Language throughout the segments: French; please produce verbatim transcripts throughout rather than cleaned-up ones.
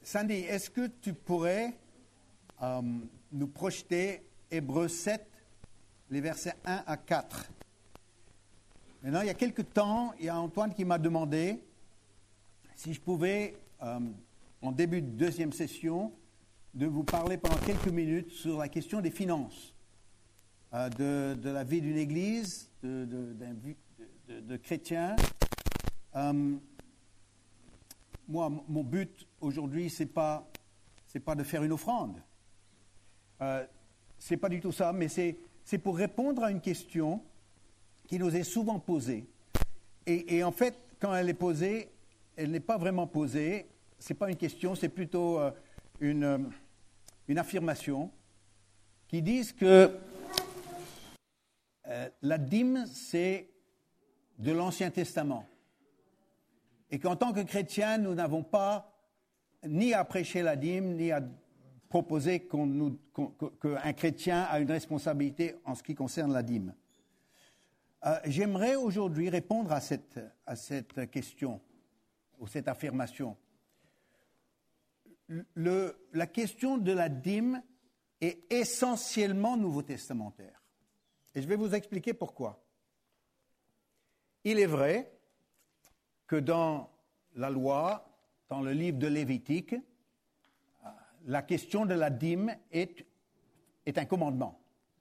Sandy, est-ce que tu pourrais euh, nous projeter Hébreux sept, les versets un à quatre? Maintenant, il y a quelque temps, il y a Antoine qui m'a demandé si je pouvais, euh, en début de deuxième session, de vous parler pendant quelques minutes sur la question des finances, euh, de, de la vie d'une église, de, de, de, de, de chrétiens. Euh, moi, mon but aujourd'hui, ce n'est pas, c'est pas de faire une offrande. Euh, ce n'est pas du tout ça, mais c'est, c'est pour répondre à une question qui nous est souvent posée. Et, et en fait, quand elle est posée, elle n'est pas vraiment posée. Ce n'est pas une question, c'est plutôt euh, une, euh, une affirmation qui dit que euh, la dîme, c'est de l'Ancien Testament. Et qu'en tant que chrétiens, nous n'avons pas ni à prêcher la dîme, ni à proposer qu'on nous, qu'on, qu'un chrétien a une responsabilité en ce qui concerne la dîme. Euh, j'aimerais aujourd'hui répondre à cette, à cette question, ou cette affirmation. Le, la question de la dîme est essentiellement nouveau-testamentaire. Et je vais vous expliquer pourquoi. Il est vrai que dans la loi, dans le livre de Lévitique, la question de la dîme est, est un commandement.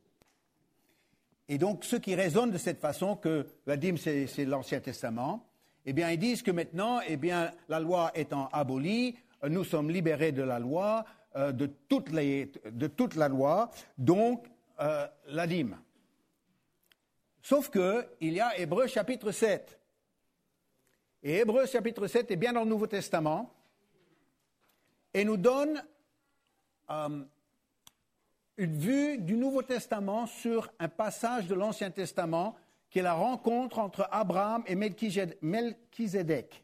Et donc, ceux qui raisonnent de cette façon, que la dîme, c'est, c'est l'Ancien Testament, eh bien, ils disent que maintenant, eh bien, la loi étant abolie, nous sommes libérés de la loi, euh, de, toutes les, de toute la loi, donc euh, la dîme. Sauf qu'il y a Hébreux chapitre sept. Et Hébreux chapitre sept est bien dans le Nouveau Testament et nous donne euh, une vue du Nouveau Testament sur un passage de l'Ancien Testament qui est la rencontre entre Abraham et Melchizedek.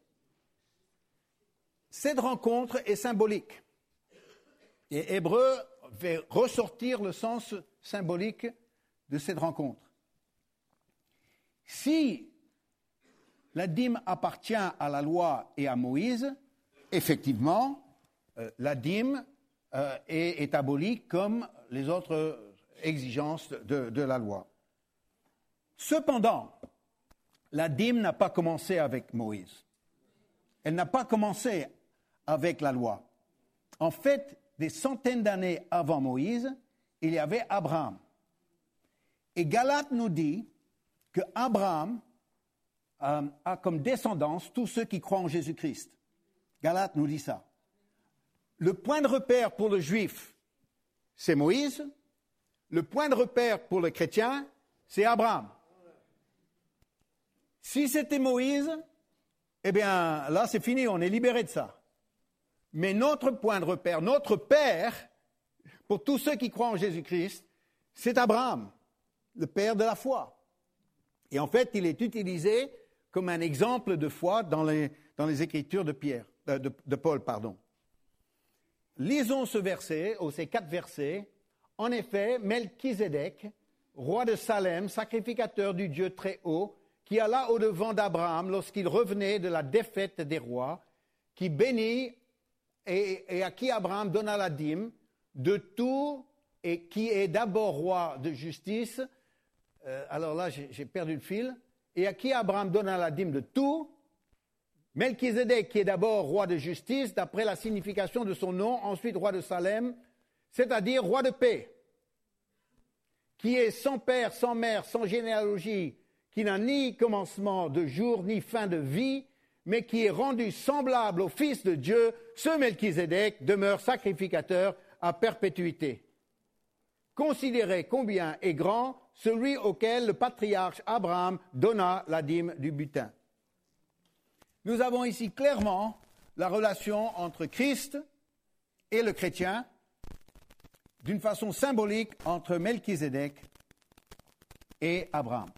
Cette rencontre est symbolique. Et Hébreux va ressortir le sens symbolique de cette rencontre. Si la dîme appartient à la loi et à Moïse, effectivement, euh, la dîme euh, est, est abolie comme les autres exigences de, de la loi. Cependant, la dîme n'a pas commencé avec Moïse. Elle n'a pas commencé avec la loi. En fait, des centaines d'années avant Moïse, il y avait Abraham. Et Galates nous dit que Abraham euh, a comme descendance tous ceux qui croient en Jésus-Christ. Galates nous dit ça. Le point de repère pour le juif, c'est Moïse. Le point de repère pour le chrétien, c'est Abraham. Si c'était Moïse, eh bien, là, c'est fini, on est libéré de ça. Mais notre point de repère, notre père, pour tous ceux qui croient en Jésus-Christ, c'est Abraham, le père de la foi. Et en fait, il est utilisé comme un exemple de foi dans les, dans les Écritures de, Pierre, euh, de, de Paul. Pardon. Lisons ce verset, ou ces quatre versets. En effet, Melchizedek, roi de Salem, sacrificateur du Dieu très haut, qui alla au-devant d'Abraham lorsqu'il revenait de la défaite des rois, qui bénit et, et à qui Abraham donna la dîme, de tout, et qui est d'abord roi de justice. Euh, alors là, j'ai, j'ai perdu le fil. Et à qui Abraham donna la dîme de tout. Melchizedek, qui est d'abord roi de justice, d'après la signification de son nom, ensuite roi de Salem, c'est-à-dire roi de paix, qui est sans père, sans mère, sans généalogie, qui n'a ni commencement de jour, ni fin de vie, mais qui est rendu semblable au Fils de Dieu, ce Melchizedek demeure sacrificateur à perpétuité. Considérez combien est grand celui auquel le patriarche Abraham donna la dîme du butin. Nous avons ici clairement la relation entre Christ et le chrétien, d'une façon symbolique entre Melchizedek et Abraham.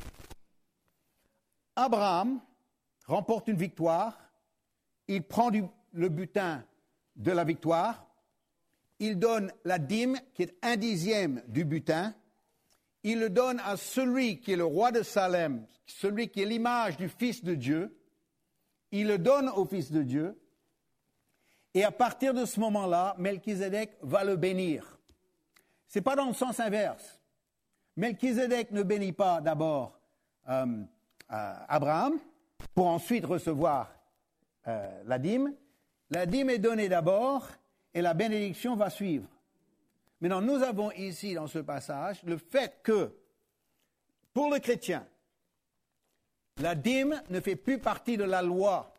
Abraham remporte une victoire, il prend du, le butin de la victoire, il donne la dîme qui est un dixième du butin, il le donne à celui qui est le roi de Salem, celui qui est l'image du Fils de Dieu, il le donne au Fils de Dieu, Et à partir de ce moment-là, Melchizedek va le bénir. Ce n'est pas dans le sens inverse. Melchizedek ne bénit pas d'abord euh, euh, Abraham pour ensuite recevoir euh, la dîme. La dîme est donnée d'abord et la bénédiction va suivre. Maintenant, nous avons ici dans ce passage le fait que pour le chrétien, la dîme ne fait plus partie de la loi.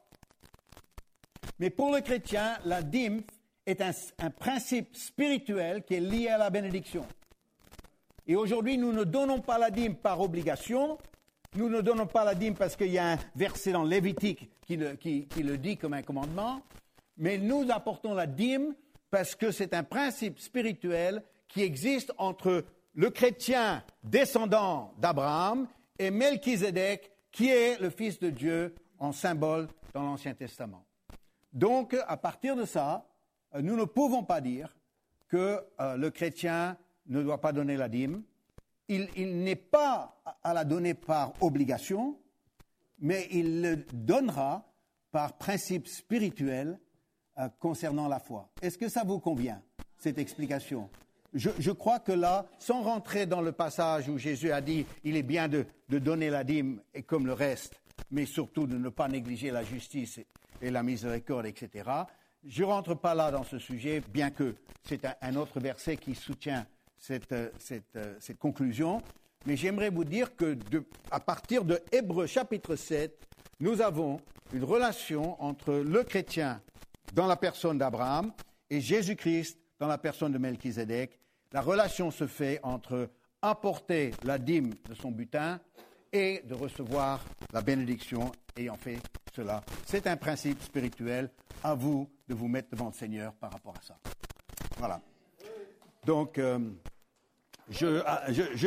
Mais pour le chrétien, la dîme est un, un principe spirituel qui est lié à la bénédiction. Et aujourd'hui, nous ne donnons pas la dîme par obligation. Nous ne donnons pas la dîme parce qu'il y a un verset dans Lévitique qui le, qui, qui le dit comme un commandement. Mais nous apportons la dîme parce que c'est un principe spirituel qui existe entre le chrétien descendant d'Abraham et Melchizedek, qui est le Fils de Dieu en symbole dans l'Ancien Testament. Donc, à partir de ça, nous ne pouvons pas dire que euh, le chrétien ne doit pas donner la dîme. Il, il n'est pas à la donner par obligation, mais il le donnera par principe spirituel euh, concernant la foi. Est-ce que ça vous convient, cette explication ? Je, je crois que là, sans rentrer dans le passage où Jésus a dit « il est bien de, de donner la dîme et comme le reste, mais surtout de ne pas négliger la justice et, et la miséricorde, et cetera » Je ne rentre pas là dans ce sujet, bien que c'est un, un autre verset qui soutient cette, cette, cette conclusion. Mais j'aimerais vous dire que de, à partir de Hébreux chapitre sept, nous avons une relation entre le chrétien dans la personne d'Abraham et Jésus-Christ dans la personne de Melchizedek. La relation se fait entre apporter la dîme de son butin et de recevoir la bénédiction ayant fait cela. C'est un principe spirituel. À vous de vous mettre devant le Seigneur par rapport à ça. Voilà. Donc, euh, je, je, je,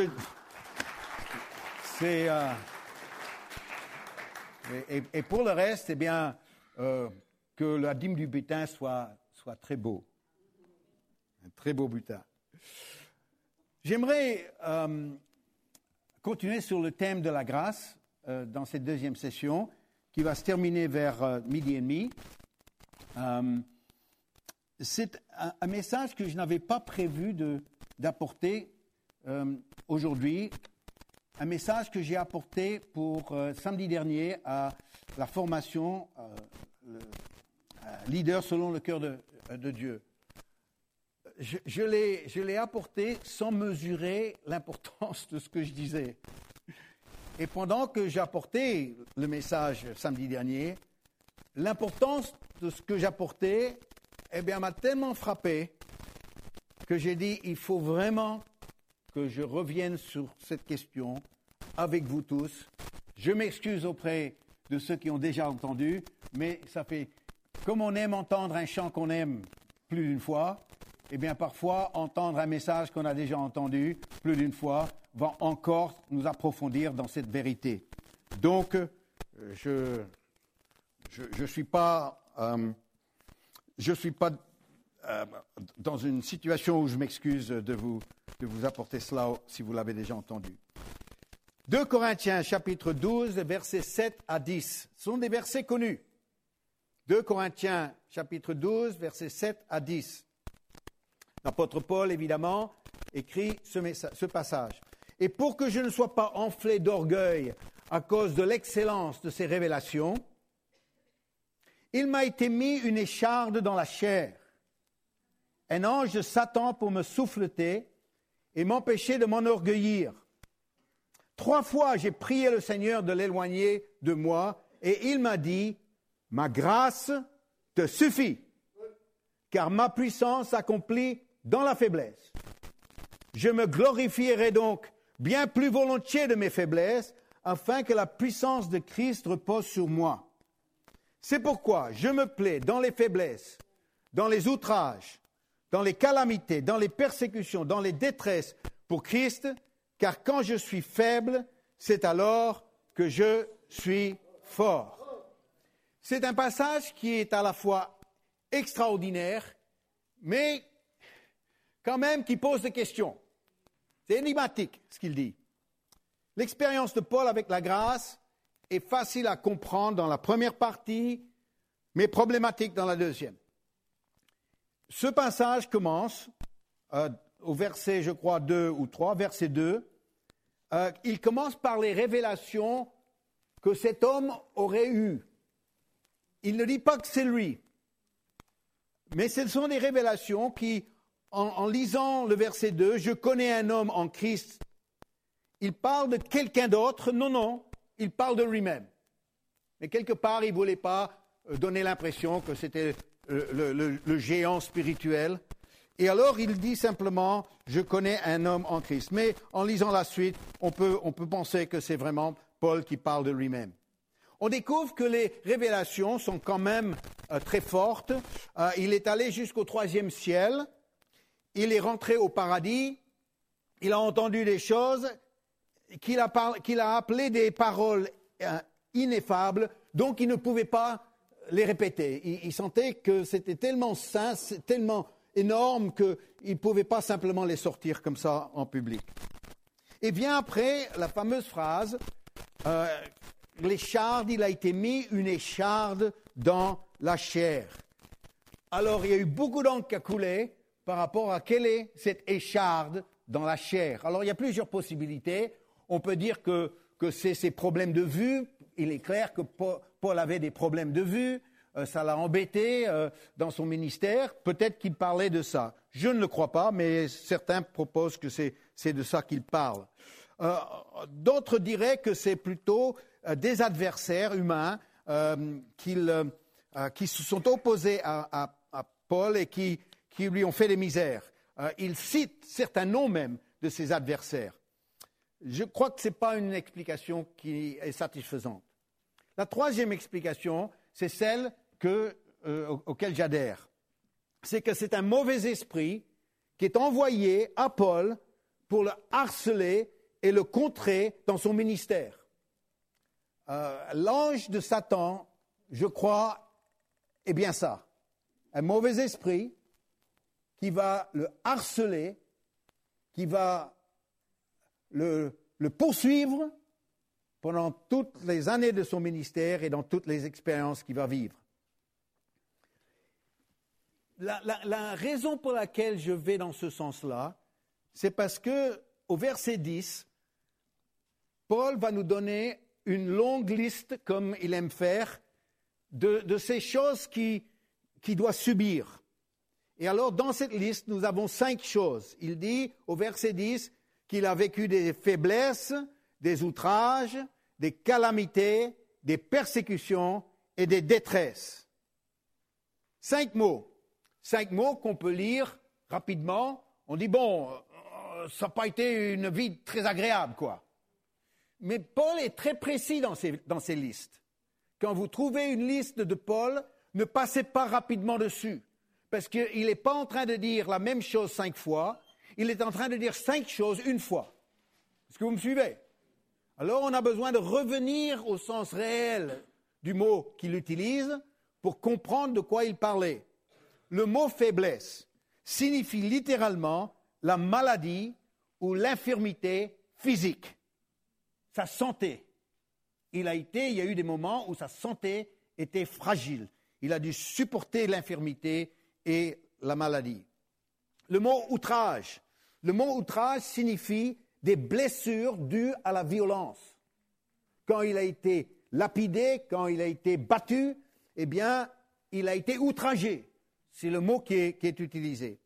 c'est euh, et, et pour le reste, eh bien, euh, que la dîme du butin soit soit très beau, un très beau butin. J'aimerais euh, continuer sur le thème de la grâce euh, dans cette deuxième session, qui va se terminer vers euh, midi et demi. Euh, c'est un, un message que je n'avais pas prévu de, d'apporter euh, aujourd'hui, un message que j'ai apporté pour euh, samedi dernier à la formation euh, le, euh, leader selon le cœur de, de Dieu. Je, je, l'ai, je l'ai apporté sans mesurer l'importance de ce que je disais. Et pendant que j'apportais le message samedi dernier, l'importance de ce que j'apportais, eh bien, m'a tellement frappé que j'ai dit, il faut vraiment que je revienne sur cette question avec vous tous. Je m'excuse auprès de ceux qui ont déjà entendu, mais ça fait, comme on aime entendre un chant qu'on aime plus d'une fois, eh bien, parfois, entendre un message qu'on a déjà entendu plus d'une fois va encore nous approfondir dans cette vérité. Donc, je je je suis pas euh, je suis pas euh, dans une situation où je m'excuse de vous de vous apporter cela si vous l'avez déjà entendu. deux Corinthiens chapitre douze versets sept à dix, ce sont des versets connus. deux Corinthiens chapitre douze versets sept à dix. L'apôtre Paul, évidemment, écrit ce, message, ce passage. « Et pour que je ne sois pas enflé d'orgueil à cause de l'excellence de ces révélations, il m'a été mis une écharde dans la chair, un ange de Satan pour me souffleter et m'empêcher de m'enorgueillir. Trois fois, j'ai prié le Seigneur de l'éloigner de moi, et il m'a dit, « Ma grâce te suffit, car ma puissance s'accomplit dans la faiblesse. Je me glorifierai donc bien plus volontiers de mes faiblesses, afin que la puissance de Christ repose sur moi. C'est pourquoi je me plais dans les faiblesses, dans les outrages, dans les calamités, dans les persécutions, dans les détresses pour Christ, car quand je suis faible, c'est alors que je suis fort. » C'est un passage qui est à la fois extraordinaire, mais quand même qui pose des questions. C'est énigmatique ce qu'il dit. L'expérience de Paul avec la grâce est facile à comprendre dans la première partie, mais problématique dans la deuxième. ce passage commence euh, au verset, je crois, deux ou trois, verset deux. Euh, il commence par les révélations que cet homme aurait eues. Il ne dit pas que c'est lui, mais ce sont des révélations qui, en, en lisant le verset deux, je connais un homme en Christ, il parle de quelqu'un d'autre. Non, non, il parle de lui-même. Mais quelque part, il ne voulait pas donner l'impression que c'était le, le, le, le géant spirituel. Et alors, il dit simplement, je connais un homme en Christ. Mais en lisant la suite, on peut, on peut penser que c'est vraiment Paul qui parle de lui-même. On découvre que les révélations sont quand même euh, très fortes. Euh, il est allé jusqu'au troisième ciel. Il est rentré au paradis. Il a entendu des choses qu'il a, par, qu'il a appelées des paroles euh, ineffables, donc il ne pouvait pas les répéter. Il, il sentait que c'était tellement saint, tellement énorme qu'il ne pouvait pas simplement les sortir comme ça en public. Et vient après la fameuse phrase, euh, l'écharde, il a été mis une écharde dans la chair. Alors il y a eu beaucoup d'encre qui a coulé par rapport à quelle est cette écharde dans la chair. Alors il y a plusieurs possibilités. On peut dire que, que c'est ses problèmes de vue. Il est clair que Paul avait des problèmes de vue. Euh, ça l'a embêté euh, dans son ministère. Peut-être qu'il parlait de ça. Je ne le crois pas, mais certains proposent que c'est, c'est de ça qu'il parle. Euh, d'autres diraient que c'est plutôt euh, des adversaires humains euh, qu'il, euh, qui se sont opposés à, à, à Paul et qui, qui lui ont fait des misères. Euh, il cite certains noms même de ses adversaires. Je crois que ce n'est pas une explication qui est satisfaisante. La troisième explication, c'est celle que, euh, auquel j'adhère. C'est que c'est un mauvais esprit qui est envoyé à Paul pour le harceler et le contrer dans son ministère. Euh, l'ange de Satan, je crois, est bien ça. Un mauvais esprit qui va le harceler, qui va le, le poursuivre pendant toutes les années de son ministère et dans toutes les expériences qu'il va vivre. La, la, la raison pour laquelle je vais dans ce sens-là, c'est parce que au verset dix, Paul va nous donner une longue liste, comme il aime faire, de, de ces choses qu'il qui doit subir. Et alors, dans cette liste, nous avons cinq choses. Il dit, au verset dix, qu'il a vécu des faiblesses, des outrages, des calamités, des persécutions et des détresses. Cinq mots. Cinq mots qu'on peut lire rapidement. On dit, bon, ça n'a pas été une vie très agréable, quoi. Mais Paul est très précis dans ses, dans ses listes. Quand vous trouvez une liste de Paul, ne passez pas rapidement dessus. Parce qu'il n'est pas en train de dire la même chose cinq fois, il est en train de dire cinq choses une fois. Est-ce que vous me suivez? Alors on a besoin de revenir au sens réel du mot qu'il utilise pour comprendre de quoi il parlait. Le mot faiblesse signifie littéralement la maladie ou l'infirmité physique. Sa santé. Il a été, il y a eu des moments où sa santé était fragile. Il a dû supporter l'infirmité et la maladie. Le mot outrage. Le mot outrage signifie des blessures dues à la violence. Quand il a été lapidé, quand il a été battu, eh bien, il a été outragé. C'est le mot qui est, qui est utilisé.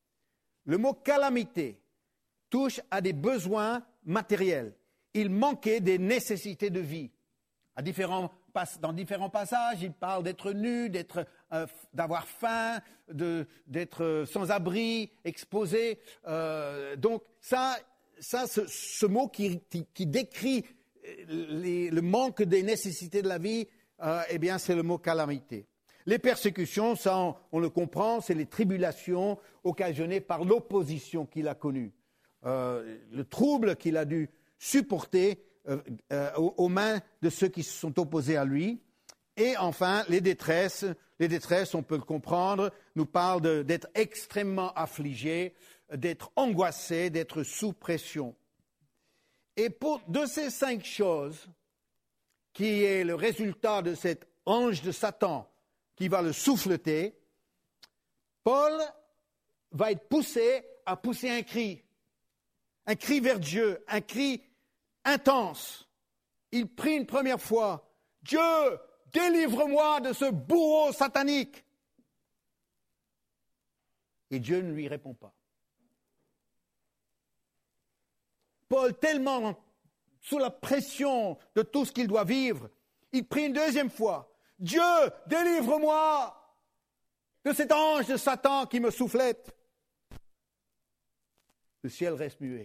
Le mot calamité touche à des besoins matériels. Il manquait des nécessités de vie. À différents, dans différents passages, il parle d'être nu, d'être, euh, d'avoir faim, de, d'être sans abri, exposé. Euh, donc ça, ça ce, ce mot qui, qui, qui décrit les, le manque des nécessités de la vie, euh, eh bien c'est le mot calamité. Les persécutions, ça on, on le comprend, c'est les tribulations occasionnées par l'opposition qu'il a connue, euh, le trouble qu'il a dû supporter euh, euh, aux, aux mains de ceux qui se sont opposés à lui. Et enfin, les détresses, les détresses, on peut le comprendre, nous parlent de, d'être extrêmement affligé, d'être angoissé, d'être sous pression. Et pour, de ces cinq choses, qui est le résultat de cet ange de Satan qui va le souffleter, Paul va être poussé à pousser un cri. Un cri vers Dieu, un cri intense. Il prie une première fois. Dieu, délivre-moi de ce bourreau satanique. Et Dieu ne lui répond pas. Paul, tellement sous la pression de tout ce qu'il doit vivre, il prie une deuxième fois. Dieu, délivre-moi de cet ange de Satan qui me soufflette. Le ciel reste muet.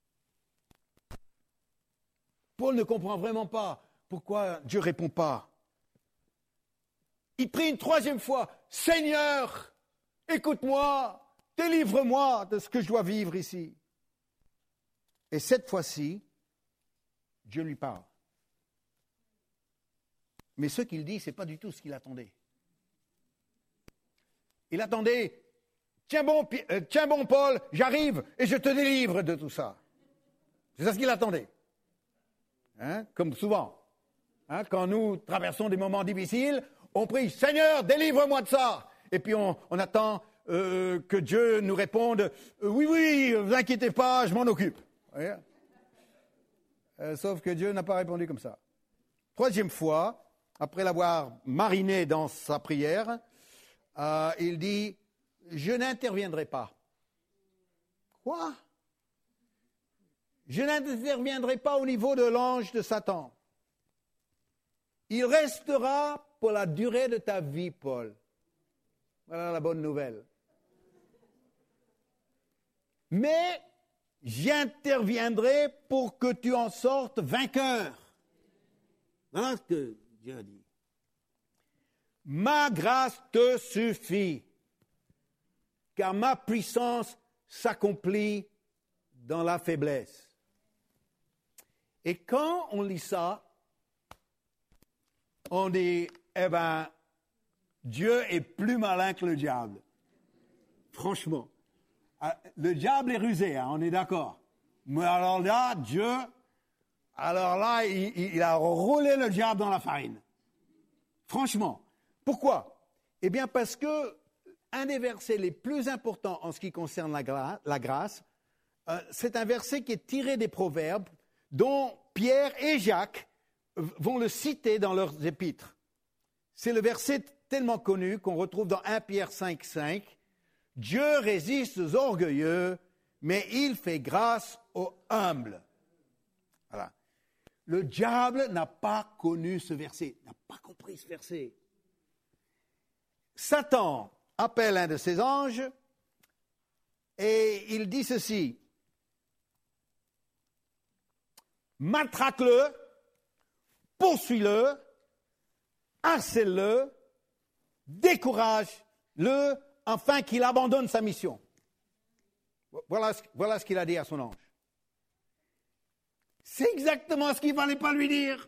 Paul ne comprend vraiment pas pourquoi Dieu ne répond pas. Il prie une troisième fois. Seigneur, écoute-moi, délivre-moi de ce que je dois vivre ici. Et cette fois-ci, Dieu lui parle. Mais ce qu'il dit, ce n'est pas du tout ce qu'il attendait. Il attendait, tiens bon, euh, tiens bon Paul, j'arrive et je te délivre de tout ça. C'est ça ce qu'il attendait. Hein, comme souvent. Hein, quand nous traversons des moments difficiles, on prie, Seigneur, délivre-moi de ça. Et puis on, on attend euh, que Dieu nous réponde, euh, oui, oui, ne vous inquiétez pas, je m'en occupe. Euh, sauf que Dieu n'a pas répondu comme ça. Troisième fois, après l'avoir mariné dans sa prière, euh, il dit, je n'interviendrai pas. Quoi ? Je n'interviendrai pas au niveau de l'ange de Satan. Il restera pour la durée de ta vie, Paul. Voilà la bonne nouvelle. Mais j'interviendrai pour que tu en sortes vainqueur. Voilà ce que Dieu a dit. Ma grâce te suffit, car ma puissance s'accomplit dans la faiblesse. Et quand on lit ça, on dit, eh bien, Dieu est plus malin que le diable. Franchement. Le diable est rusé, hein, on est d'accord. Mais alors là, Dieu, alors là, il, il a roulé le diable dans la farine. Franchement. Pourquoi ? Eh bien, parce que un des versets les plus importants en ce qui concerne la, gra- la grâce, euh, c'est un verset qui est tiré des Proverbes, dont Pierre et Jacques vont le citer dans leurs épîtres. C'est le verset tellement connu qu'on retrouve dans premier Pierre cinq, cinq. Dieu résiste aux orgueilleux, mais il fait grâce aux humbles. Voilà. Le diable n'a pas connu ce verset, n'a pas compris ce verset. Satan appelle un de ses anges et il dit ceci. Matraque-le, poursuis-le, harcèle-le, décourage-le, afin qu'il abandonne sa mission. Voilà ce, voilà ce qu'il a dit à son ange. C'est exactement ce qu'il ne fallait pas lui dire.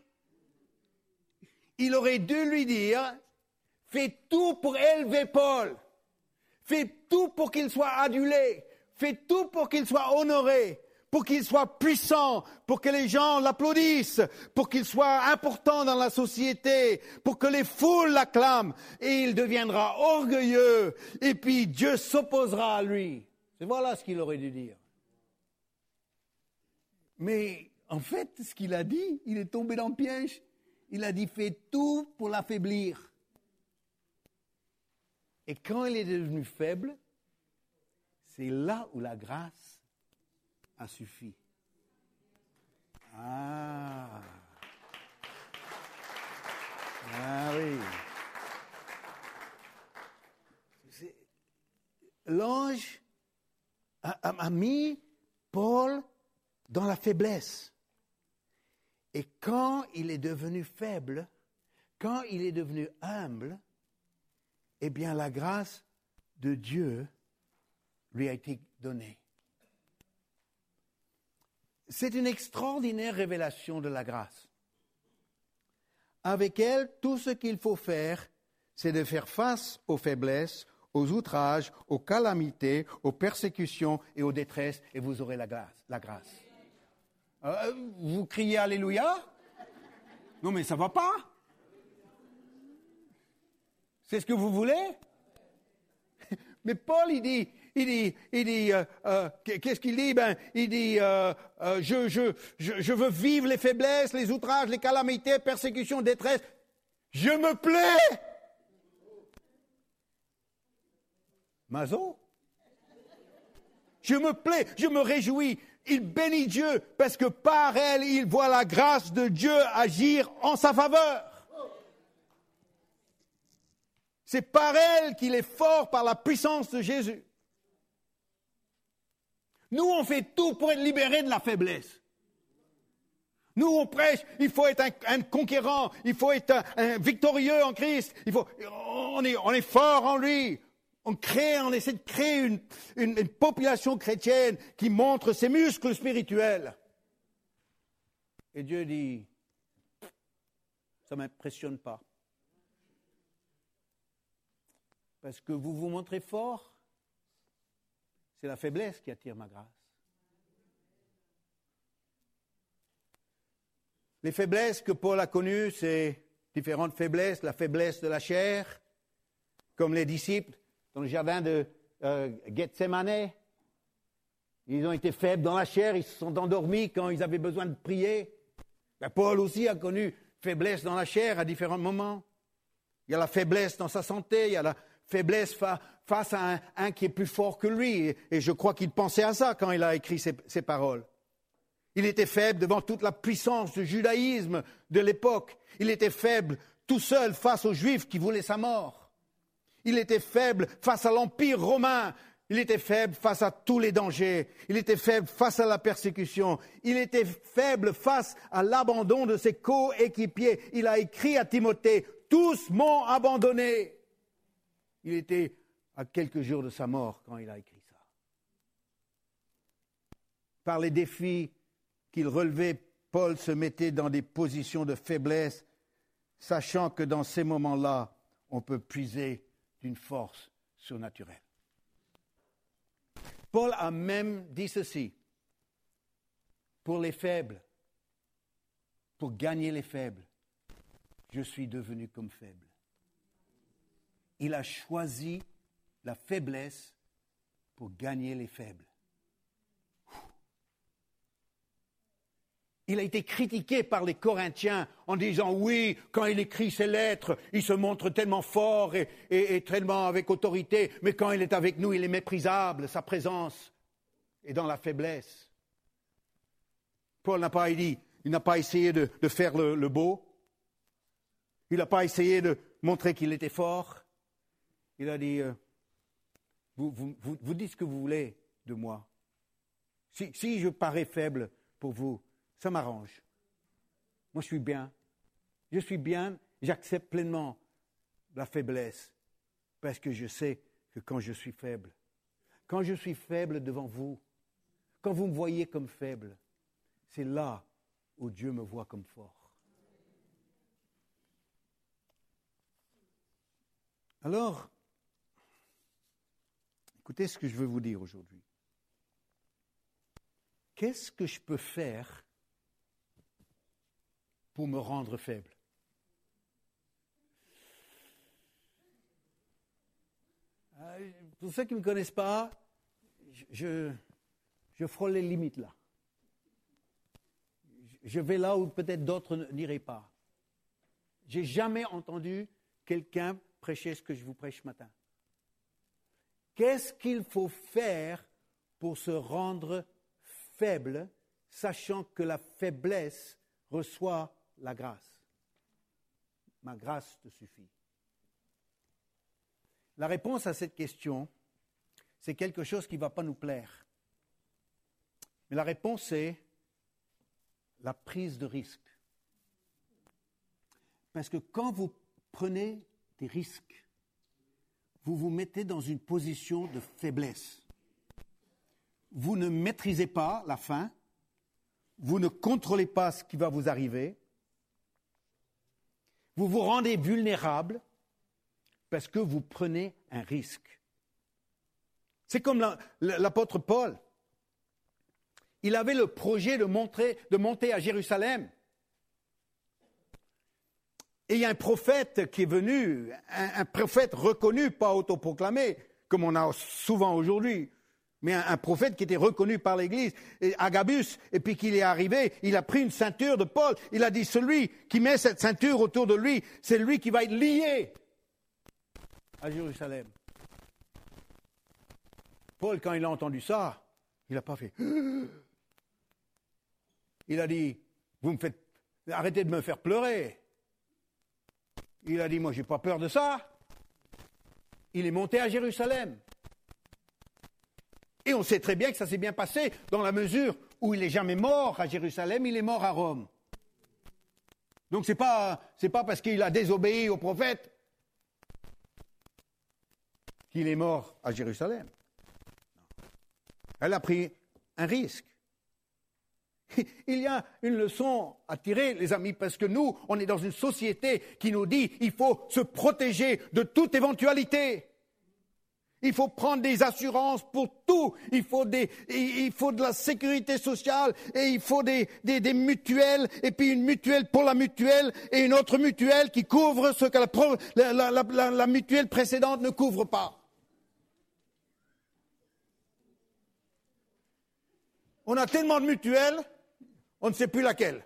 Il aurait dû lui dire, fais tout pour élever Paul. Fais tout pour qu'il soit adulé. Fais tout pour qu'il soit honoré. Pour qu'il soit puissant, pour que les gens l'applaudissent, pour qu'il soit important dans la société, pour que les foules l'acclament, et il deviendra orgueilleux, et puis Dieu s'opposera à lui. Et voilà ce qu'il aurait dû dire. Mais en fait, ce qu'il a dit, il est tombé dans le piège. Il a dit, fais tout pour l'affaiblir. Et quand il est devenu faible, c'est là où la grâce a suffi. Ah. Ah oui. C'est... L'ange a, a, a mis Paul dans la faiblesse. Et quand il est devenu faible, quand il est devenu humble, eh bien la grâce de Dieu lui a été donnée. C'est une extraordinaire révélation de la grâce. Avec elle, tout ce qu'il faut faire, c'est de faire face aux faiblesses, aux outrages, aux calamités, aux persécutions et aux détresses, et vous aurez la grâce. La grâce. Euh, vous criez Alléluia ? Non mais ça ne va pas. C'est ce que vous voulez ? Mais Paul, il dit, il dit, il dit, euh, euh, qu'est-ce qu'il dit? Ben, il dit, euh, euh, je, je, je, je veux vivre les faiblesses, les outrages, les calamités, persécutions, détresse. Je me plais. Mazo. Je me plais, je me réjouis. Il bénit Dieu parce que par elle, il voit la grâce de Dieu agir en sa faveur. C'est par elle qu'il est fort, par la puissance de Jésus. Nous, on fait tout pour être libérés de la faiblesse. Nous, on prêche, il faut être un, un conquérant, il faut être un, un victorieux en Christ, il faut, on est, on est fort en lui. On crée, on essaie de créer une, une, une population chrétienne qui montre ses muscles spirituels. Et Dieu dit, ça ne m'impressionne pas. Parce que vous vous montrez fort, c'est la faiblesse qui attire ma grâce. Les faiblesses que Paul a connues, c'est différentes faiblesses, la faiblesse de la chair, comme les disciples dans le jardin de euh, Gethsémane. Ils ont été faibles dans la chair, ils se sont endormis quand ils avaient besoin de prier. Ben, Paul aussi a connu faiblesse dans la chair à différents moments. Il y a la faiblesse dans sa santé, il y a la faiblesse fa- face à un, un qui est plus fort que lui. Et, et je crois qu'il pensait à ça quand il a écrit ces, ces paroles. Il était faible devant toute la puissance du judaïsme de l'époque. Il était faible tout seul face aux Juifs qui voulaient sa mort. Il était faible face à l'Empire romain. Il était faible face à tous les dangers. Il était faible face à la persécution. Il était faible face à l'abandon de ses coéquipiers. Il a écrit à Timothée, « Tous m'ont abandonné ». Il était à quelques jours de sa mort quand il a écrit ça. Par les défis qu'il relevait, Paul se mettait dans des positions de faiblesse, sachant que dans ces moments-là, on peut puiser d'une force surnaturelle. Paul a même dit ceci, pour les faibles, pour gagner les faibles, je suis devenu comme faible. Il a choisi la faiblesse pour gagner les faibles. Il a été critiqué par les Corinthiens en disant « Oui, quand il écrit ses lettres, il se montre tellement fort et, et, et tellement avec autorité, mais quand il est avec nous, il est méprisable, sa présence est dans la faiblesse. » Paul n'a pas dit, il n'a pas essayé de, de faire le, le beau, il n'a pas essayé de montrer qu'il était fort. Il a dit euh, vous, vous, vous, vous dites ce que vous voulez de moi. Si, si je parais faible pour vous, ça m'arrange. Moi, je suis bien. Je suis bien, j'accepte pleinement la faiblesse parce que je sais que quand je suis faible, quand je suis faible devant vous, quand vous me voyez comme faible, c'est là où Dieu me voit comme fort. Alors, écoutez ce que je veux vous dire aujourd'hui. Qu'est-ce que je peux faire pour me rendre faible? Euh, pour ceux qui ne me connaissent pas, je, je frôle les limites là. Je vais là où peut-être d'autres n'iraient pas. J'ai jamais entendu quelqu'un prêcher ce que je vous prêche ce matin. Qu'est-ce qu'il faut faire pour se rendre faible, sachant que la faiblesse reçoit la grâce? Ma grâce te suffit. La réponse à cette question, c'est quelque chose qui ne va pas nous plaire. Mais la réponse est la prise de risque. Parce que quand vous prenez des risques, vous vous mettez dans une position de faiblesse. Vous ne maîtrisez pas la fin, vous ne contrôlez pas ce qui va vous arriver, vous vous rendez vulnérable parce que vous prenez un risque. C'est comme la, l'apôtre Paul. Il avait le projet de, montrer, de monter à Jérusalem. Et il y a un prophète qui est venu, un, un prophète reconnu, pas autoproclamé, comme on a souvent aujourd'hui, mais un, un prophète qui était reconnu par l'Église, et Agabus, et puis qu'il est arrivé, il a pris une ceinture de Paul, il a dit, celui qui met cette ceinture autour de lui, c'est lui qui va être lié à Jérusalem. Paul, quand il a entendu ça, il n'a pas fait... Il a dit, vous me faites... Arrêtez de me faire pleurer. Il a dit, moi, je n'ai pas peur de ça. Il est monté à Jérusalem. Et on sait très bien que ça s'est bien passé dans la mesure où il n'est jamais mort à Jérusalem, il est mort à Rome. Donc, ce n'est pas, c'est pas parce qu'il a désobéi au prophète qu'il est mort à Jérusalem. Elle a pris un risque. Il y a une leçon à tirer, les amis, parce que nous, on est dans une société qui nous dit qu'il faut se protéger de toute éventualité. Il faut prendre des assurances pour tout. Il faut, des, il faut de la sécurité sociale et il faut des, des, des mutuelles et puis une mutuelle pour la mutuelle et une autre mutuelle qui couvre ce que la, la, la, la, la mutuelle précédente ne couvre pas. On a tellement de mutuelles, on ne sait plus laquelle.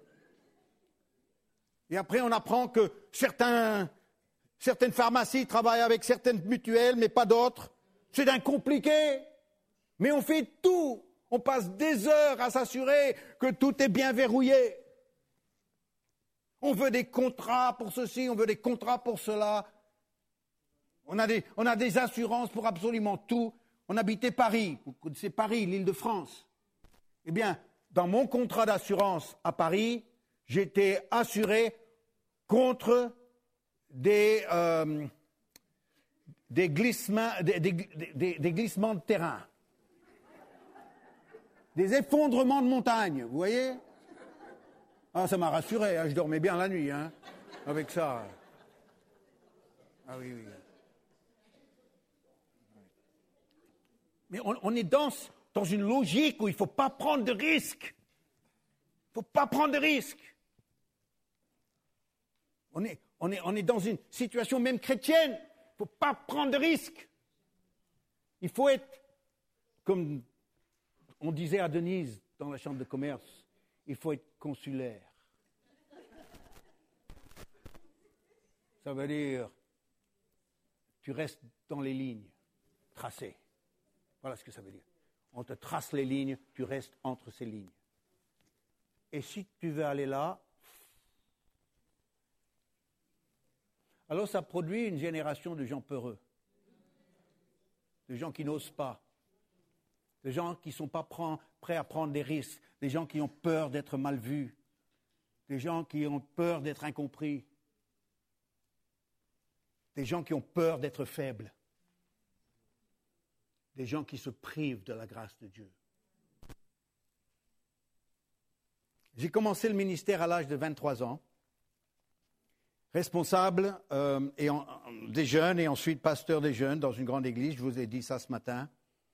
Et après, on apprend que certains, certaines pharmacies travaillent avec certaines mutuelles, mais pas d'autres. C'est d'un compliqué. Mais on fait tout. On passe des heures à s'assurer que tout est bien verrouillé. On veut des contrats pour ceci, on veut des contrats pour cela. On a des, on a des assurances pour absolument tout. On habitait Paris. Vous connaissez Paris, l'Île-de-France. Eh bien, dans mon contrat d'assurance à Paris, j'étais assuré contre des, euh, des, glissements, des, des, des, des glissements de terrain, des effondrements de montagne, vous voyez? Ah, ça m'a rassuré, hein, je dormais bien la nuit, hein, avec ça. Ah oui, oui. Mais on, on est dans... dans une logique où il ne faut pas prendre de risques. Il ne faut pas prendre de risques. On est, on est, on est dans une situation même chrétienne. Il ne faut pas prendre de risques. Il faut être, comme on disait à Denise dans la chambre de commerce, il faut être consulaire. Ça veut dire, tu restes dans les lignes tracées. Voilà ce que ça veut dire. On te trace les lignes, tu restes entre ces lignes. Et si tu veux aller là, alors ça produit une génération de gens peureux, de gens qui n'osent pas, de gens qui ne sont pas prêts à prendre des risques, des gens qui ont peur d'être mal vus, des gens qui ont peur d'être incompris, des gens qui ont peur d'être faibles. Des gens qui se privent de la grâce de Dieu. J'ai commencé le ministère à l'âge de vingt-trois ans, responsable euh, et en, des jeunes et ensuite pasteur des jeunes dans une grande église, je vous ai dit ça ce matin.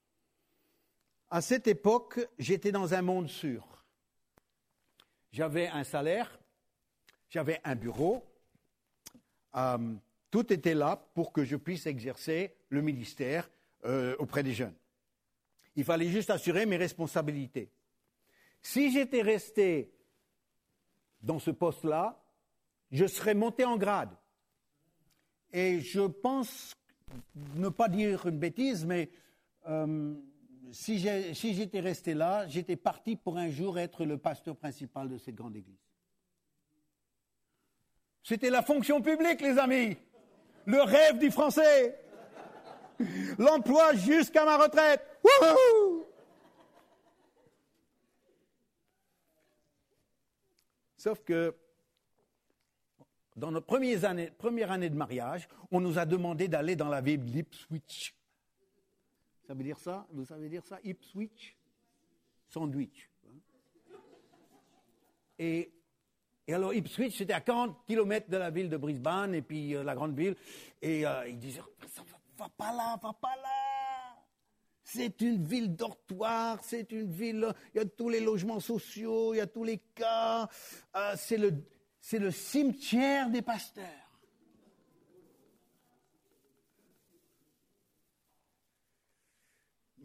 À cette époque, j'étais dans un monde sûr. J'avais un salaire, j'avais un bureau, euh, tout était là pour que je puisse exercer le ministère Euh, auprès des jeunes. Il fallait juste assurer mes responsabilités. Si j'étais resté dans ce poste-là, je serais monté en grade. Et je pense, ne pas dire une bêtise, mais euh, si, j'ai, si j'étais resté là, j'étais parti pour un jour être le pasteur principal de cette grande église. C'était la fonction publique, les amis. Le rêve du Français. L'emploi jusqu'à ma retraite. Wouhou! Sauf que dans notre première année, première année de mariage, on nous a demandé d'aller dans la ville d'Ipswich. Ça veut dire ça? Vous savez dire ça? Ipswich? Sandwich. Et, et alors Ipswich, c'était à quarante kilomètres de la ville de Brisbane et puis euh, la grande ville. Et euh, ils disaient... Va pas là, va pas là. C'est une ville dortoir, c'est une ville, il y a tous les logements sociaux, il y a tous les cas. Euh, c'est, le, c'est le cimetière des pasteurs.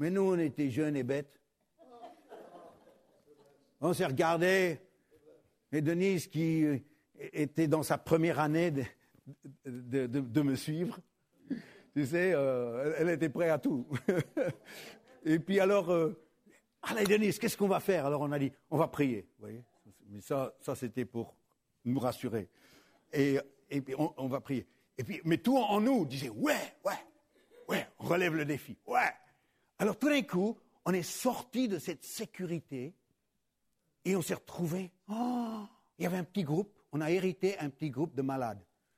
Mais nous, on était jeunes et bêtes. On s'est regardé. Et Denise, qui était dans sa première année de, de, de, de me suivre, tu sais, euh, elle était prête à tout. Et puis alors, euh, allez Denise, qu'est-ce qu'on va faire? Alors on a dit, on va prier. Vous voyez, mais ça, ça c'était pour nous rassurer. Et, et puis on, on va prier. Et puis, mais tout en, en nous disait, ouais, ouais, ouais, on relève le défi, ouais. Alors tout d'un coup, on est sorti de cette sécurité et on s'est retrouvés. Oh, il y avait un petit groupe, on a hérité un petit groupe de malades.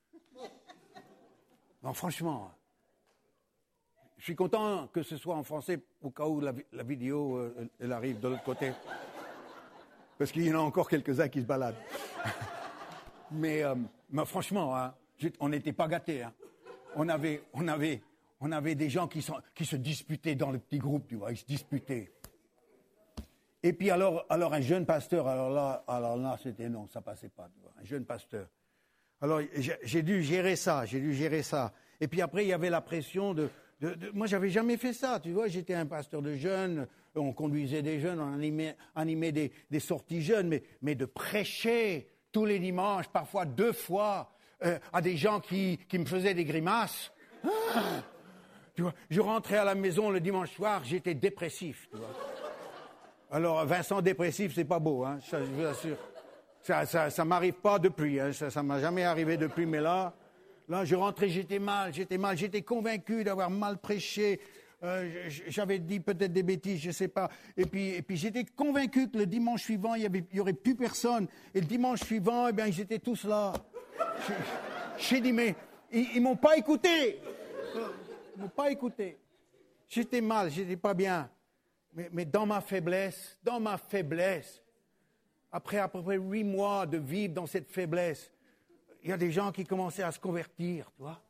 Non, franchement, je suis content que ce soit en français au cas où la, la vidéo euh, elle arrive de l'autre côté. Parce qu'il y en a encore quelques-uns qui se baladent. mais, euh, mais franchement, hein, on n'était pas gâtés. Hein. On avait, on avait, on avait des gens qui, sont, qui se disputaient dans le petit groupe, tu vois, ils se disputaient. Et puis alors, alors un jeune pasteur, alors là, alors là, c'était non, ça passait pas, tu vois, un jeune pasteur. Alors j'ai, j'ai dû gérer ça, j'ai dû gérer ça. Et puis après, il y avait la pression de, de, de moi, j'avais jamais fait ça, tu vois, j'étais un pasteur de jeunes, on conduisait des jeunes, on animait, animait des, des sorties jeunes, mais, mais de prêcher tous les dimanches, parfois deux fois, euh, à des gens qui, qui me faisaient des grimaces. Ah, tu vois, je rentrais à la maison le dimanche soir, j'étais dépressif, tu vois. Alors, Vincent dépressif, c'est pas beau, hein, ça, je vous assure. Ça, ça, ça m'arrive pas depuis, hein, ça, ça m'a jamais arrivé depuis, mais là, là, je rentrais, j'étais mal, j'étais mal, j'étais convaincu d'avoir mal prêché, euh, j'avais dit peut-être des bêtises, je sais pas, et puis, et puis j'étais convaincu que le dimanche suivant, il y avait, il y aurait plus personne, et le dimanche suivant, eh bien, ils étaient tous là. J'ai dit, mais ils, ils m'ont pas écouté, ils m'ont pas écouté. J'étais mal, j'étais pas bien. Mais, mais dans ma faiblesse, dans ma faiblesse, après à peu près huit mois de vivre dans cette faiblesse, il y a des gens qui commençaient à se convertir, tu vois.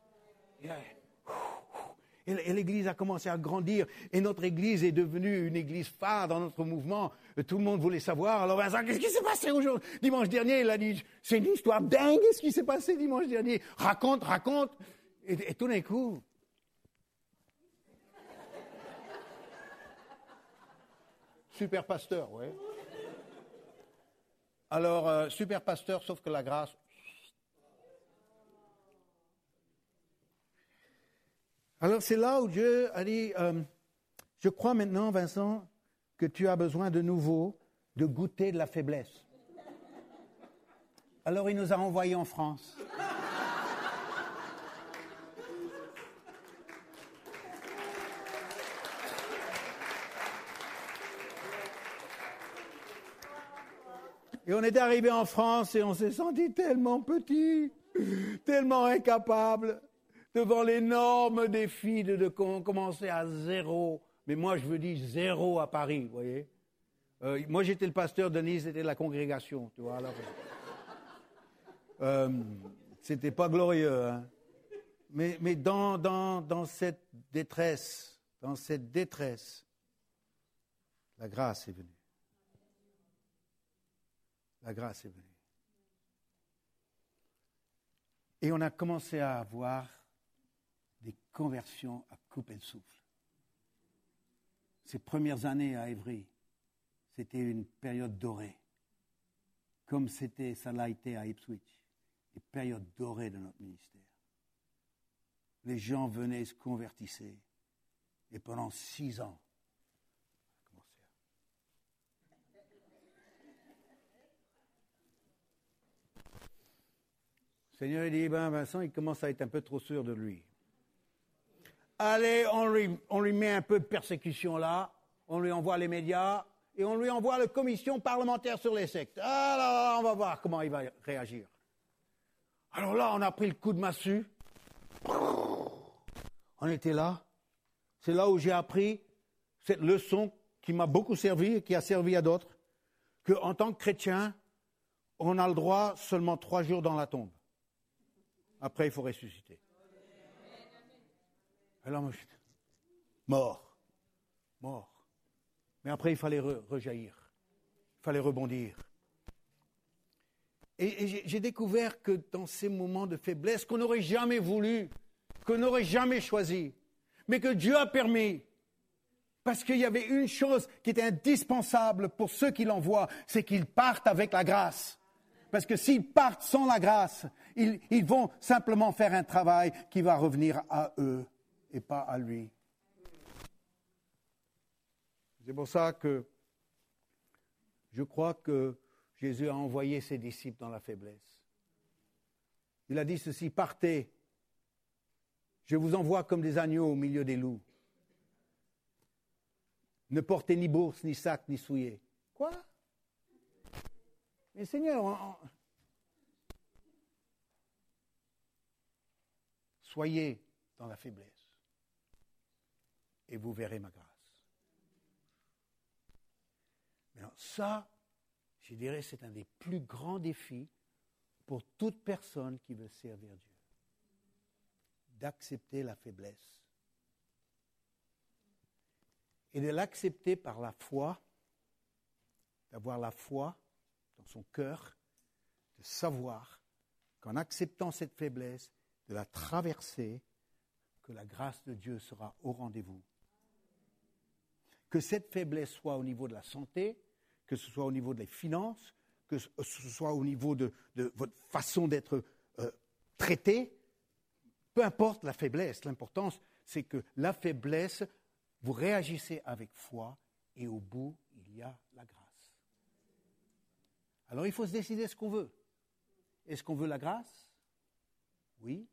Et, et l'Église a commencé à grandir, et notre Église est devenue une Église phare dans notre mouvement. Tout le monde voulait savoir. Alors Vincent, qu'est-ce qui s'est passé aujourd'hui? Dimanche dernier, il a dit, c'est une histoire dingue, qu'est-ce qui s'est passé dimanche dernier? Raconte, raconte. Et, et tout d'un coup... Super pasteur, oui. Alors, euh, super pasteur, sauf que la grâce... Alors, c'est là où Dieu a dit, euh, je crois maintenant, Vincent, que tu as besoin de nouveau de goûter de la faiblesse. Alors, il nous a envoyés en France. Et on est arrivé en France et on s'est senti tellement petit, tellement incapable, devant l'énorme défi de, de commencer à zéro. Mais moi, je veux dire zéro à Paris, vous voyez. Euh, moi, j'étais le pasteur, Denise était la congrégation, tu vois. Alors, euh, c'était pas glorieux, hein. Mais, mais dans, dans, dans cette détresse, dans cette détresse, la grâce est venue. La grâce est venue. Et on a commencé à avoir des conversions à couper le souffle. Ces premières années à Évry, c'était une période dorée. Comme c'était, ça l'a été à Ipswich, une période dorée de notre ministère. Les gens venaient, se convertissaient. Et pendant six ans, le Seigneur dit, ben Vincent, il commence à être un peu trop sûr de lui. Allez, on lui, on lui met un peu de persécution là, on lui envoie les médias et on lui envoie la commission parlementaire sur les sectes. Alors, on va voir comment il va réagir. Alors là, on a pris le coup de massue. On était là. C'est là où j'ai appris cette leçon qui m'a beaucoup servi et qui a servi à d'autres, qu'en tant que chrétien, on a le droit seulement trois jours dans la tombe. Après, il faut ressusciter. Alors, moi, je suis mort, mort. Mais après, il fallait re- rejaillir. Il fallait rebondir. Et, et j'ai, j'ai découvert que dans ces moments de faiblesse qu'on n'aurait jamais voulu, qu'on n'aurait jamais choisi, mais que Dieu a permis, Parce qu'il y avait une chose qui était indispensable pour ceux qui l'envoient, c'est qu'ils partent avec la grâce. Parce que s'ils partent sans la grâce, ils, ils vont simplement faire un travail qui va revenir à eux et pas à lui. C'est pour ça que je crois que Jésus a envoyé ses disciples dans la faiblesse. Il a dit ceci, partez, je vous envoie comme des agneaux au milieu des loups. Ne portez ni bourse, ni sac, ni souliers. Quoi? Mais Seigneur, on, on... soyez dans la faiblesse et vous verrez ma grâce. Maintenant, ça, je dirais, c'est un des plus grands défis pour toute personne qui veut servir Dieu. D'accepter la faiblesse. Et de l'accepter par la foi, d'avoir la foi dans son cœur, de savoir qu'en acceptant cette faiblesse, de la traverser, que la grâce de Dieu sera au rendez-vous. Que cette faiblesse soit au niveau de la santé, que ce soit au niveau des finances, que ce soit au niveau de, de votre façon d'être euh, traité, peu importe la faiblesse, l'importance, c'est que la faiblesse, vous réagissez avec foi et au bout, il y a la grâce. Alors il faut se décider ce qu'on veut. Est-ce qu'on veut la grâce? Oui.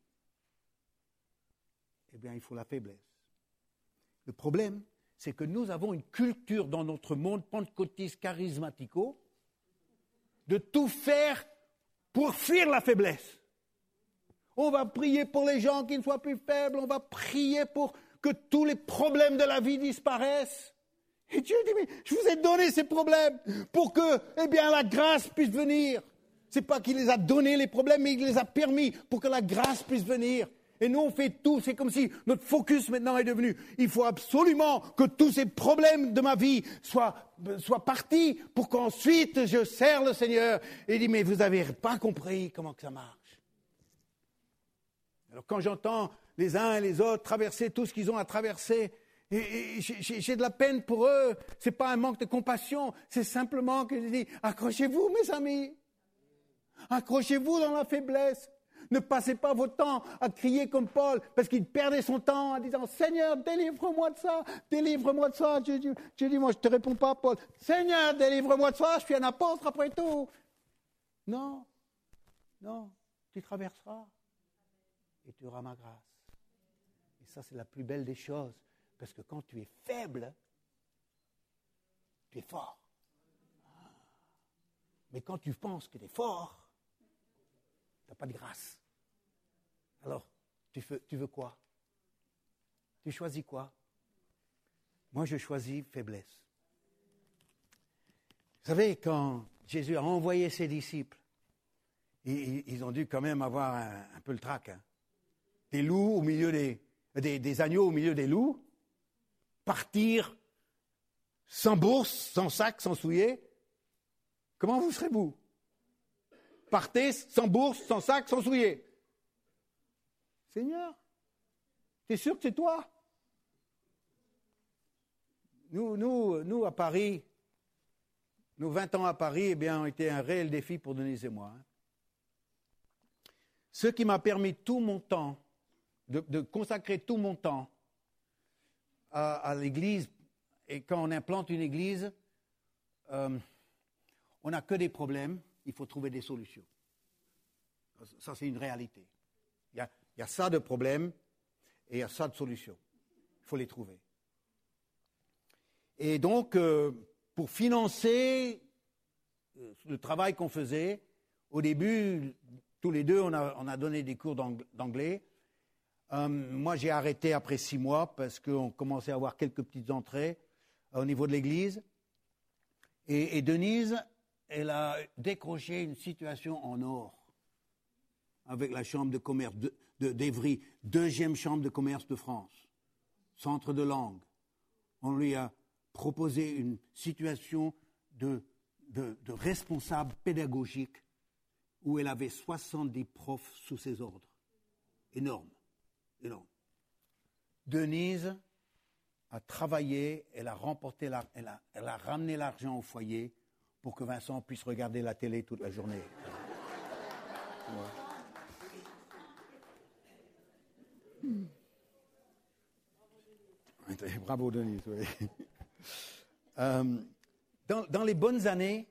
Eh bien, il faut la faiblesse. Le problème, c'est que nous avons une culture dans notre monde pentecôtiste charismatico de tout faire pour fuir la faiblesse. On va prier pour les gens qui ne soient plus faibles, on va prier pour que tous les problèmes de la vie disparaissent. Et Dieu dit, mais je vous ai donné ces problèmes pour que, eh bien, la grâce puisse venir. C'est pas qu'il les a donnés les problèmes, mais il les a permis pour que la grâce puisse venir. Et nous, on fait tout. C'est comme si notre focus maintenant est devenu, il faut absolument que tous ces problèmes de ma vie soient, soient partis pour qu'ensuite je sers le Seigneur. Et il dit, mais vous n'avez pas compris comment que ça marche. Alors quand j'entends les uns et les autres traverser tout ce qu'ils ont à traverser, et, et j'ai, j'ai de la peine pour eux. C'est pas un manque de compassion, c'est simplement que je dis, accrochez-vous mes amis. Accrochez-vous dans la faiblesse. Ne passez pas votre temps à crier comme Paul, parce qu'il perdait son temps en disant « Seigneur, délivre-moi de ça, délivre-moi de ça. » Dieu dit, Dieu dit « Moi, je ne te réponds pas, Paul. Seigneur, délivre-moi de ça, je suis un apôtre après tout. » Non, non, tu traverseras et tu auras ma grâce. Et ça, c'est la plus belle des choses, parce que quand tu es faible, tu es fort. Mais quand tu penses que tu es fort, tu n'as pas de grâce. Alors, tu veux, tu veux quoi? Tu choisis quoi? Moi, je choisis faiblesse. Vous savez, quand Jésus a envoyé ses disciples, ils, ils ont dû quand même avoir un, un peu le trac. Hein. Des loups au milieu des, des, des agneaux au milieu des loups, partir sans bourse, sans sac, sans souliers. Comment vous serez-vous? Partez sans bourse, sans sac, sans souliers. Seigneur, t'es sûr que c'est toi? Nous, nous, nous, à Paris, nos vingt ans à Paris, eh bien, ont été un réel défi pour Denise et moi. Hein. Ce qui m'a permis tout mon temps, de, de consacrer tout mon temps à, à l'église, et quand on implante une église, euh, on n'a que des problèmes. Il faut trouver des solutions. Ça, c'est une réalité. Il y a, il y a ça de problèmes et il y a ça de solutions. Il faut les trouver. Et donc, euh, pour financer euh, le travail qu'on faisait, au début, tous les deux, on a, on a donné des cours d'anglais. Euh, moi, j'ai arrêté après six mois parce qu'on commençait à avoir quelques petites entrées euh, au niveau de l'église. Et, et Denise, elle a décroché une situation en or avec la chambre de commerce de, de, d'Évry, deuxième chambre de commerce de France, centre de langue. On lui a proposé une situation de, de, de responsable pédagogique où elle avait soixante-dix profs sous ses ordres. Énorme, énorme. Denise a travaillé, elle a remporté, la, elle, a, elle a ramené l'argent au foyer pour que Vincent puisse regarder la télé toute la journée. Ouais. Bravo Denise. Oui. euh, dans, dans les bonnes années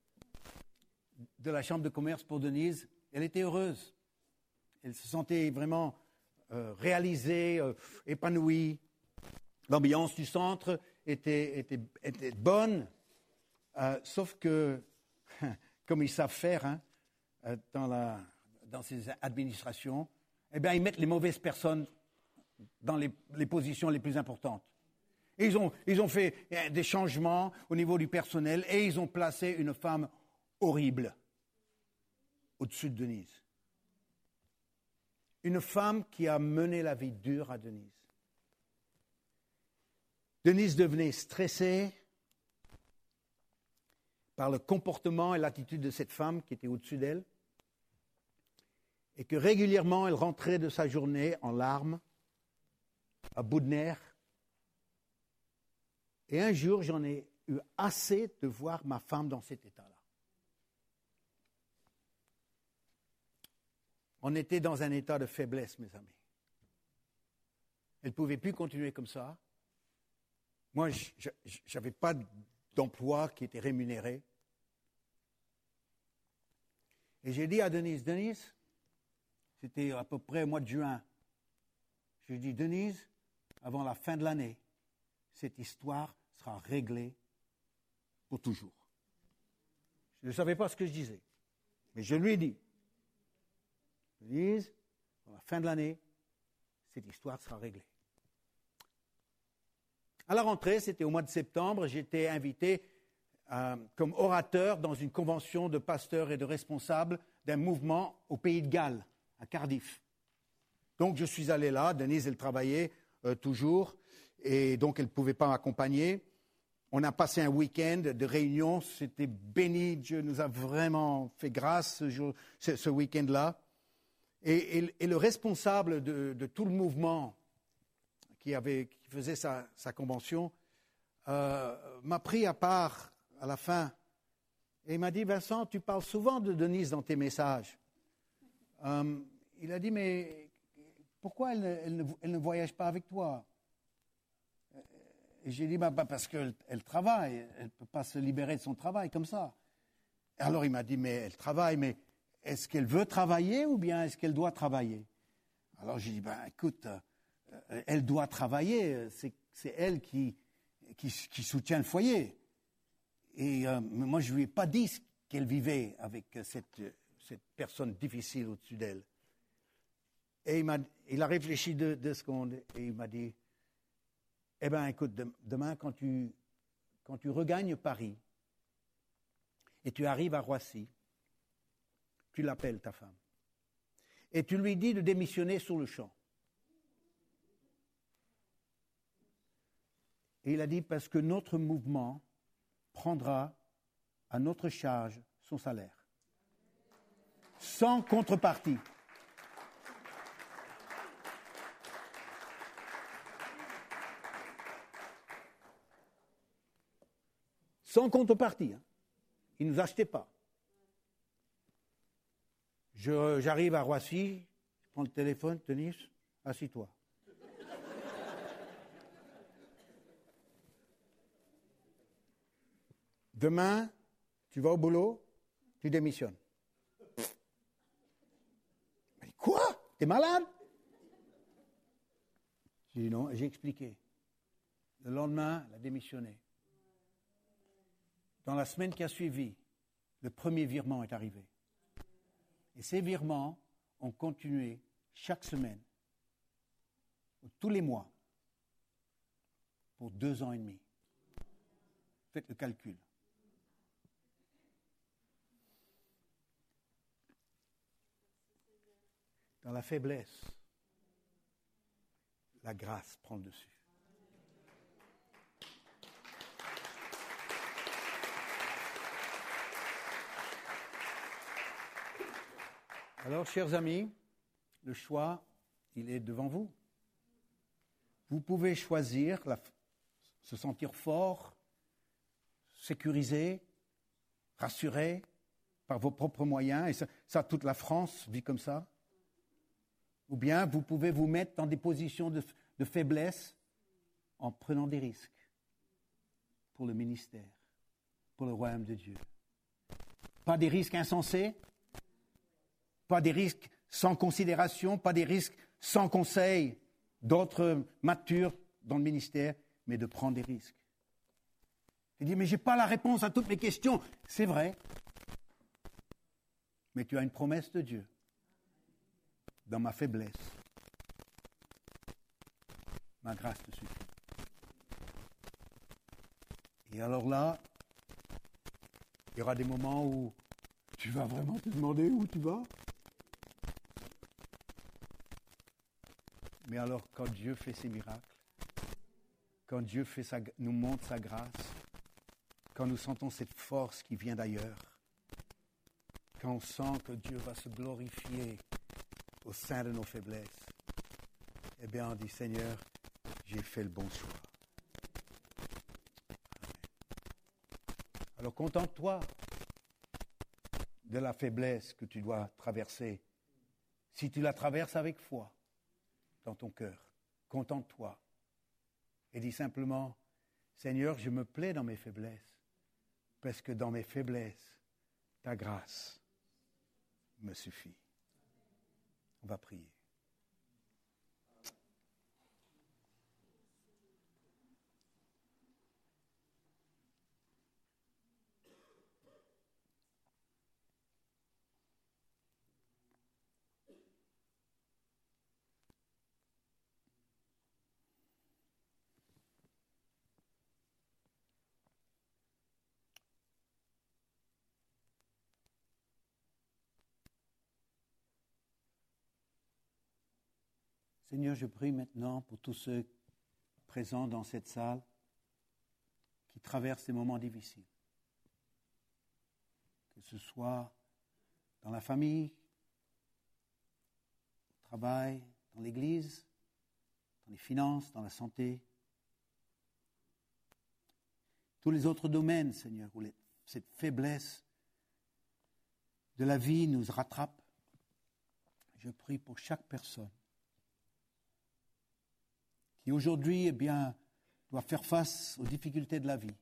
de la Chambre de commerce pour Denise, elle était heureuse. Elle se sentait vraiment euh, réalisée, euh, épanouie. L'ambiance du centre était, était, était bonne, euh, sauf que, comme ils savent faire hein, dans, la, dans ces administrations, eh bien, ils mettent les mauvaises personnes dans les, les positions les plus importantes. Et ils ont, ils ont fait des changements au niveau du personnel et ils ont placé une femme horrible au-dessus de Denise. Une femme qui a mené la vie dure à Denise. Denise devenait stressée par le comportement et l'attitude de cette femme qui était au-dessus d'elle et que régulièrement elle rentrait de sa journée en larmes, à bout de nerfs. Et un jour, j'en ai eu assez de voir ma femme dans cet état-là. On était dans un état de faiblesse, mes amis. Elle ne pouvait plus continuer comme ça. Moi, je n'avais pas d'emploi qui était rémunéré. Et j'ai dit à Denise, Denise, c'était à peu près au mois de juin, j'ai dit, Denise, avant la fin de l'année, cette histoire sera réglée pour toujours. Je ne savais pas ce que je disais, mais je lui ai dit, Denise, à la fin de l'année, cette histoire sera réglée. À la rentrée, c'était au mois de septembre, j'étais invité euh, comme orateur dans une convention de pasteurs et de responsables d'un mouvement au pays de Galles, à Cardiff. Donc je suis allé là, Denise, elle travaillait euh, toujours, et donc elle ne pouvait pas m'accompagner. On a passé un week-end de réunion, c'était béni, Dieu nous a vraiment fait grâce ce, jour, ce, ce week-end-là. Et, et, et le responsable de, de tout le mouvement qui, avait, qui faisait sa, sa convention euh, m'a pris à part à la fin et il m'a dit, Vincent, tu parles souvent de Denise dans tes messages. Euh, il a dit, mais pourquoi elle ne, elle ne, elle ne voyage pas avec toi? Et j'ai dit, bah, bah, parce qu'elle elle travaille, elle ne peut pas se libérer de son travail comme ça. Et alors il m'a dit, mais elle travaille, mais est-ce qu'elle veut travailler ou bien est-ce qu'elle doit travailler? Alors j'ai dit, ben écoute, euh, elle doit travailler, c'est, c'est elle qui, qui, qui soutient le foyer. Et euh, moi je ne lui ai pas dit qu'elle vivait avec cette, cette personne difficile au-dessus d'elle. Et il, m'a, il a réfléchi deux, deux secondes et il m'a dit, eh bien écoute, de, demain quand tu, quand tu regagnes Paris et tu arrives à Roissy, tu l'appelles ta femme. Et tu lui dis de démissionner sur le champ. Et il a dit, parce que notre mouvement prendra à notre charge son salaire. Sans contrepartie. Sans contrepartie. Hein. Il ne nous achetait pas. Je, j'arrive à Roissy, je prends le téléphone, Denise, assis-toi. Demain, tu vas au boulot, tu démissionnes. Mais quoi? T'es malade? J'ai dit non, j'ai expliqué. Le lendemain, elle a démissionné. Dans la semaine qui a suivi, le premier virement est arrivé. Et ces virements ont continué chaque semaine, tous les mois, pour deux ans et demi. Faites le calcul. Dans la faiblesse, la grâce prend le dessus. Alors, chers amis, le choix, il est devant vous. Vous pouvez choisir la, se sentir fort, sécurisé, rassuré par vos propres moyens, et ça, ça toute la France vit comme ça. Ou bien vous pouvez vous mettre dans des positions de, de faiblesse en prenant des risques pour le ministère, pour le royaume de Dieu. Pas des risques insensés, pas des risques sans considération, pas des risques sans conseil d'autres matures dans le ministère, mais de prendre des risques. Il dit, mais je n'ai pas la réponse à toutes mes questions. C'est vrai, mais tu as une promesse de Dieu. Dans ma faiblesse, ma grâce te suffit. Et alors là, il y aura des moments où tu vas vraiment te demander où tu vas. Mais alors, quand Dieu fait ses miracles, quand Dieu fait sa, nous montre sa grâce, quand nous sentons cette force qui vient d'ailleurs, quand on sent que Dieu va se glorifier au sein de nos faiblesses, eh bien on dit, Seigneur, j'ai fait le bon choix. Alors contente-toi de la faiblesse que tu dois traverser. Si tu la traverses avec foi dans ton cœur, contente-toi et dis simplement, Seigneur, je me plais dans mes faiblesses, parce que dans mes faiblesses, ta grâce me suffit. On va prier. Seigneur, je prie maintenant pour tous ceux présents dans cette salle qui traversent des moments difficiles. Que ce soit dans la famille, au travail, dans l'église, dans les finances, dans la santé. Tous les autres domaines, Seigneur, où les, cette faiblesse de la vie nous rattrape. Je prie pour chaque personne qui aujourd'hui, eh bien, doit faire face aux difficultés de la vie.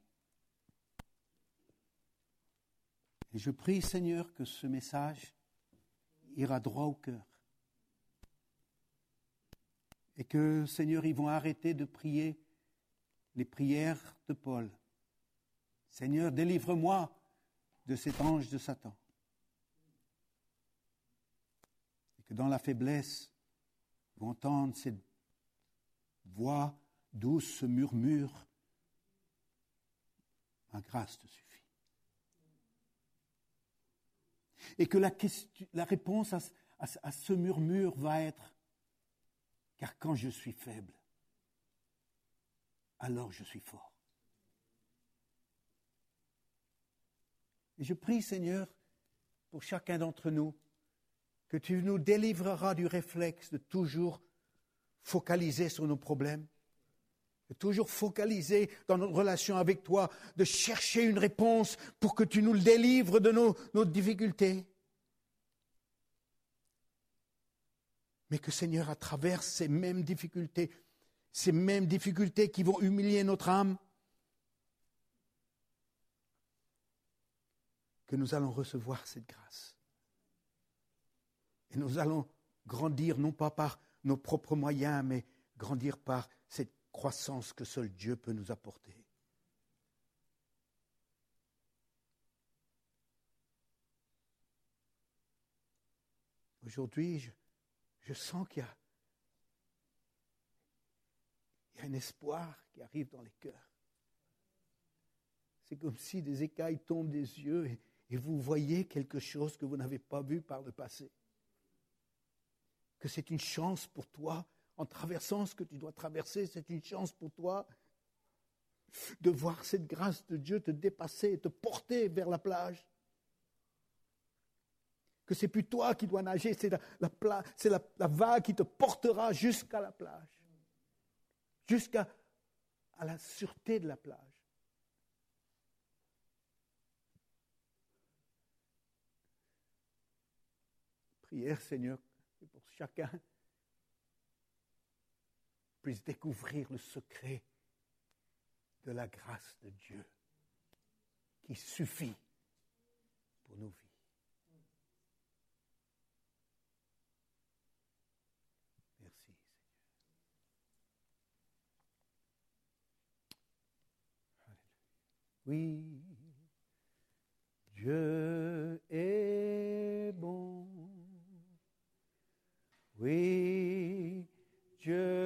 Et je prie, Seigneur, que ce message ira droit au cœur. Et que, Seigneur, ils vont arrêter de prier les prières de Paul. Seigneur, délivre-moi de cet ange de Satan. Et que dans la faiblesse, ils vont entendre cette voix douce, ce murmure. Ma grâce te suffit. Et que la, question, la réponse à, à, à ce murmure va être, car quand je suis faible, alors je suis fort. Et je prie, Seigneur, pour chacun d'entre nous, que tu nous délivreras du réflexe de toujours focaliser sur nos problèmes, de toujours focaliser dans notre relation avec toi, de chercher une réponse pour que tu nous le délivres de nos, nos difficultés. Mais que, Seigneur, à travers ces mêmes difficultés, ces mêmes difficultés qui vont humilier notre âme, que nous allons recevoir cette grâce. Et nous allons grandir, non pas par nos propres moyens, mais grandir par cette croissance que seul Dieu peut nous apporter. Aujourd'hui, je, je sens qu'il y a, il y a un espoir qui arrive dans les cœurs. C'est comme si des écailles tombent des yeux et, et vous voyez quelque chose que vous n'avez pas vu par le passé. Que c'est une chance pour toi, en traversant ce que tu dois traverser, c'est une chance pour toi de voir cette grâce de Dieu te dépasser et te porter vers la plage. Que c'est plus toi qui dois nager, c'est la, la, pla, c'est la, la vague qui te portera jusqu'à la plage, jusqu'à à la sûreté de la plage. Prière, Seigneur, que pour chacun puisse découvrir le secret de la grâce de Dieu qui suffit pour nos vies. Merci, Seigneur. Oui, Dieu est bon. Oui, Dieu